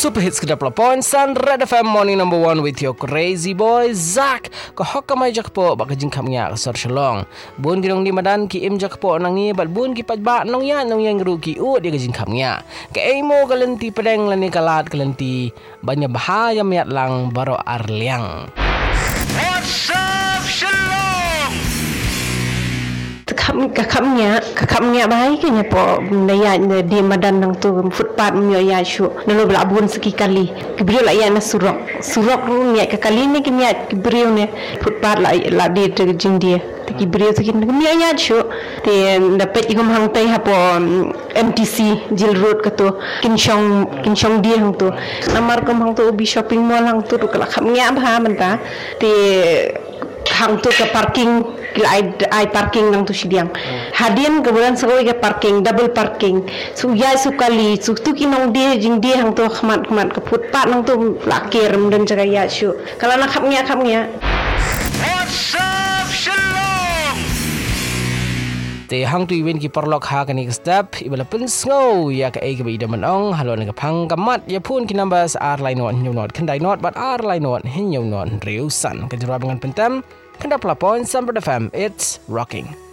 Super Hits ke 20 Sun Red FM Morning number 1 with your crazy boy Zak. Ko hokamay jakpo baka jingkam nya ka sor shalong. Bun ginong di madan ki im jakpo nang ni bal bun ki pajba nong yang ru ki u dia ka jingkam nya. Ke emo kalenti pedeng lani kalat kalenti banya bahaya miat lang baro arliang. What's up, Shalom? Kakapnya baik kanya po naya di madan nang tu footpath myo ya shu nalo belabun sekali kibrio la ya na surok ru nya kakali ni kanya kibrio ne footpath la di jing dia kibrio sekin myo ya shu te dapat igom hang tai ha po MTC Jil Road kato kinchong dia hang tu namar kom hang tu ubi shopping mall hang tu kala khamnya bha manta te hang tu ke parking ai parking nang tu sidiang hadian kemudian sekali ke parking double parking su ya sukali su tu kinong dia jing dia hang tu khmat ke footpath nang tu lakir dan jaga ya syu kalau nak khapnya What's up, Shalom? Te hang tu iwen ki perlok ha kani step ibala pun snow ya ka e ke ida manong halo na pang kamat ya pun ki numbers ar line not new not kandai not but ar line not hin new not riusan ka jawab dengan pentem kanda pelapon Sun Red FM it's rocking.